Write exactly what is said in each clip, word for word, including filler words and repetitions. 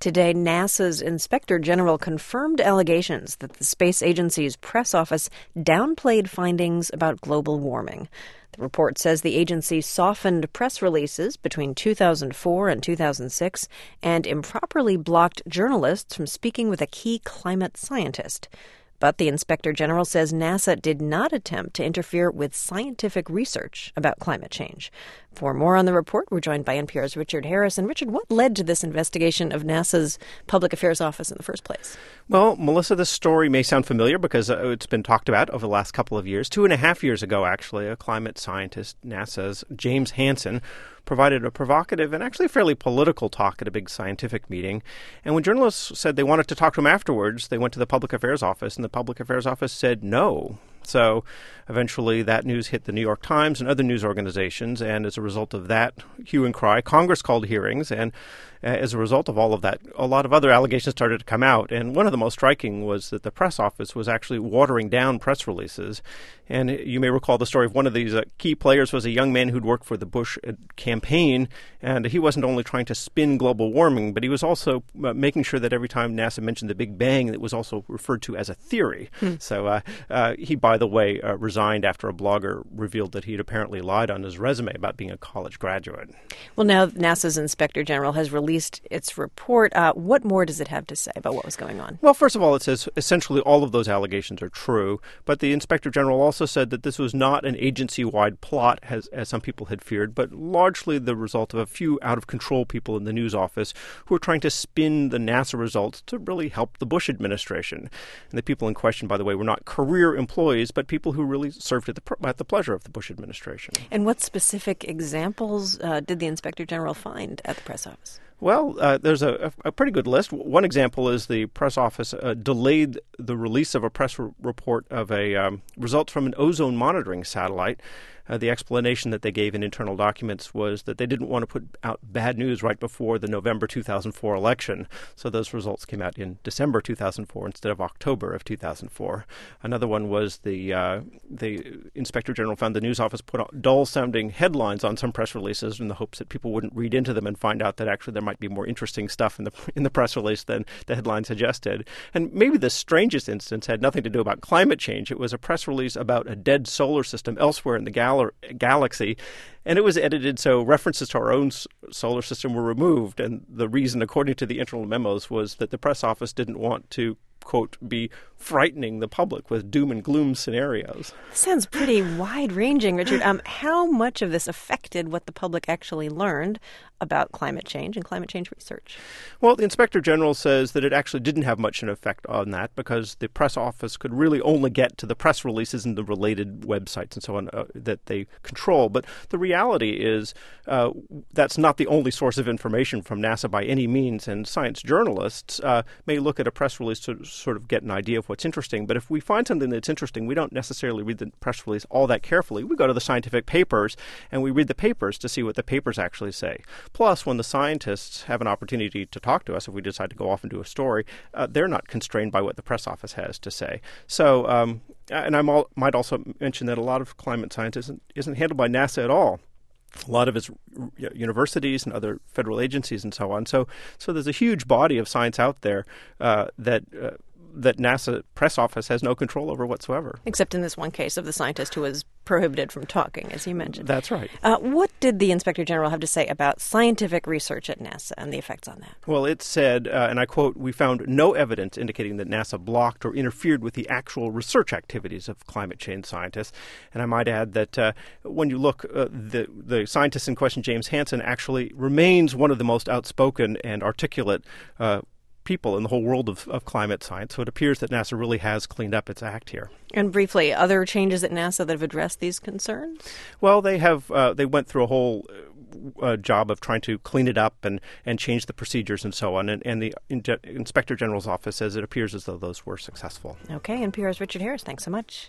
Today, NASA's Inspector General confirmed allegations that the space agency's press office downplayed findings about global warming. The report says the agency softened press releases between two thousand four and two thousand six and improperly blocked journalists from speaking with a key climate scientist. But the Inspector General says NASA did not attempt to interfere with scientific research about climate change. For more on the report, we're joined by N P R's Richard Harris. And Richard, what led to this investigation of NASA's Public Affairs Office in the first place? Well, Melissa, this story may sound familiar because uh, it's been talked about over the last couple of years. Two and a half years ago, actually, a climate scientist, NASA's James Hansen, provided a provocative and actually fairly political talk at a big scientific meeting. And when journalists said they wanted to talk to him afterwards, they went to the Public Affairs Office, and the Public Affairs Office said no. So eventually that news hit the New York Times and other news organizations, and as a result of that hue and cry, Congress called hearings, and uh, as a result of all of that, a lot of other allegations started to come out. And one of the most striking was that the press office was actually watering down press releases. And you may recall the story of one of these uh, key players was a young man who'd worked for the Bush uh, campaign, and he wasn't only trying to spin global warming, but he was also uh, making sure that every time NASA mentioned the Big Bang, it was also referred to as a theory. Hmm. So uh, uh, he, by the way, uh, resigned after a blogger revealed that he'd apparently lied on his resume about being a college graduate. Well, now NASA's Inspector General has released its report. Uh, what more does it have to say about what was going on? Well, first of all, it says essentially all of those allegations are true, but the Inspector General also said that this was not an agency-wide plot, as, as some people had feared, but largely the result of a few out-of-control people in the news office who were trying to spin the NASA results to really help the Bush administration. And the people in question, by the way, were not career employees, but people who really served at the, at the pleasure of the Bush administration. And what specific examples uh, did the Inspector General find at the press office? Well, uh, there's a, a pretty good list. One example is the press office uh, delayed the release of a press r- report of a um, results from an ozone monitoring satellite. Uh, the explanation that they gave in internal documents was that they didn't want to put out bad news right before the November two thousand four election. So those results came out in December two thousand four instead of October of two thousand four. Another one was the uh, the Inspector General found the news office put out dull-sounding headlines on some press releases in the hopes that people wouldn't read into them and find out that actually there might be more interesting stuff in the in the press release than the headline suggested. And maybe the strangest instance had nothing to do about climate change. It was a press release about a dead solar system elsewhere in the gal- galaxy, and it was edited so references to our own s- solar system were removed. And the reason, according to the internal memos, was that the press office didn't want to, quote, be frightening the public with doom and gloom scenarios. Sounds pretty wide-ranging, Richard. Um, how much of this affected what the public actually learned about climate change and climate change research? Well, the Inspector General says that it actually didn't have much an effect on that because the press office could really only get to the press releases and the related websites and so on uh, that they control. But the reality is uh, that's not the only source of information from NASA by any means, and science journalists uh, may look at a press release to sort of get an idea of what's interesting. But if we find something that's interesting, we don't necessarily read the press release all that carefully. We go to the scientific papers and we read the papers to see what the papers actually say. Plus, when the scientists have an opportunity to talk to us, if we decide to go off and do a story, uh, they're not constrained by what the press office has to say. So, um, and I might also mention that a lot of climate science isn't, isn't handled by NASA at all. A lot of it's universities and other federal agencies and so on. So, so there's a huge body of science out there uh, that uh, that NASA press office has no control over whatsoever. Except in this one case of the scientist who was prohibited from talking, as you mentioned. That's right. Uh, what did the Inspector General have to say about scientific research at NASA and the effects on that? Well, it said, uh, and I quote, "We found no evidence indicating that NASA blocked or interfered with the actual research activities of climate change scientists." And I might add that uh, when you look, uh, the, the scientist in question, James Hansen, actually remains one of the most outspoken and articulate uh people in the whole world of, of climate science. So it appears that NASA really has cleaned up its act here. And briefly, other changes at NASA that have addressed these concerns? Well, they have. Uh, they went through a whole uh, job of trying to clean it up and, and change the procedures and so on. And, and the in- Inspector General's office says it appears as though those were successful. Okay, N P R's Richard Harris, thanks so much.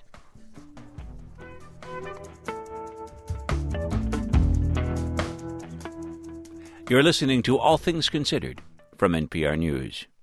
You're listening to All Things Considered from N P R News.